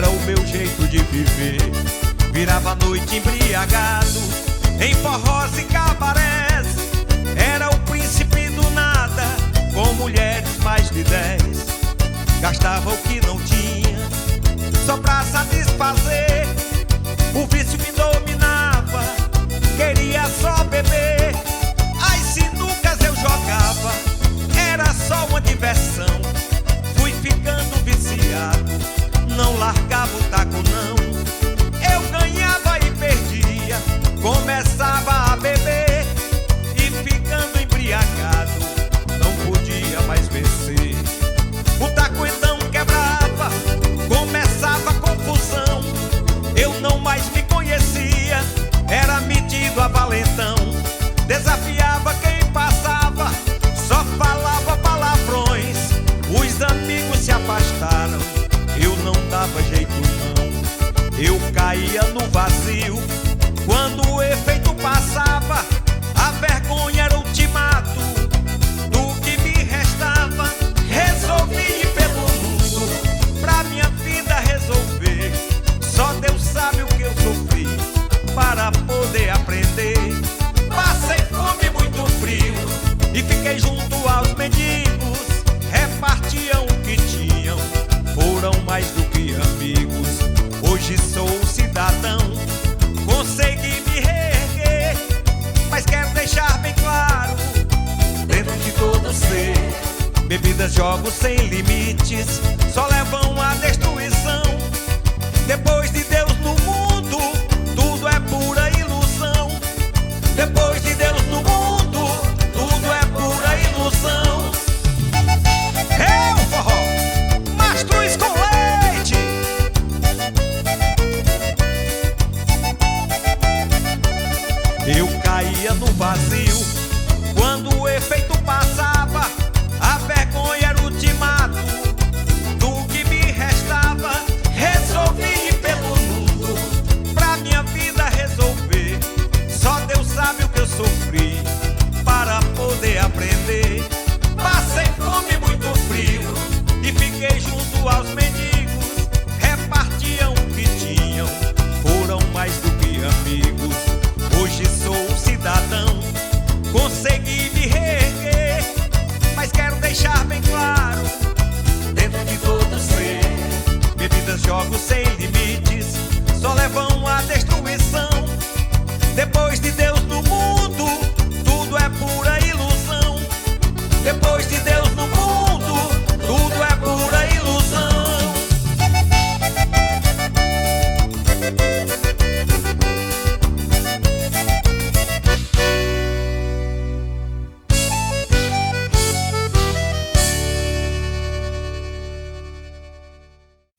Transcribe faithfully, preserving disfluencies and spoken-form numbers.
era o meu jeito de viver. Virava a noite embriagado em forrós e cabarés. Era o príncipe do nada, com mulheres mais de dez. Gastava o que não tinha, só pra satisfazer. O vício me dominava, queria só beber. As sinucas eu jogava, era só uma diversão. Fui ficando viciado, não largava o taco não. Eu ganhava e perdia, começava a beber. E ficando embriagado, não podia mais vencer. O taco então quebrava, começava a confusão. Eu não mais me conhecia, era metido a valentão. Desafiava quem passava, só falava palavrões. Os amigos se afastaram, eu não dava jeito não. Eu caía no vazio, quando o efeito passava. A vergonha era ultimato do que me restava. Resolvi ir pelo mundo, pra minha vida resolver. Só Deus sabe o que eu sofri para poder aprender. Passei fome, muito frio, e fiquei junto aos mendigos. Repartiam o que tinham, foram mais do que amigos. Hoje sou cidadão, consegui me reerguer. Mas quero deixar bem claro, dentro de todo ser, bebidas, jogos sem limites só levam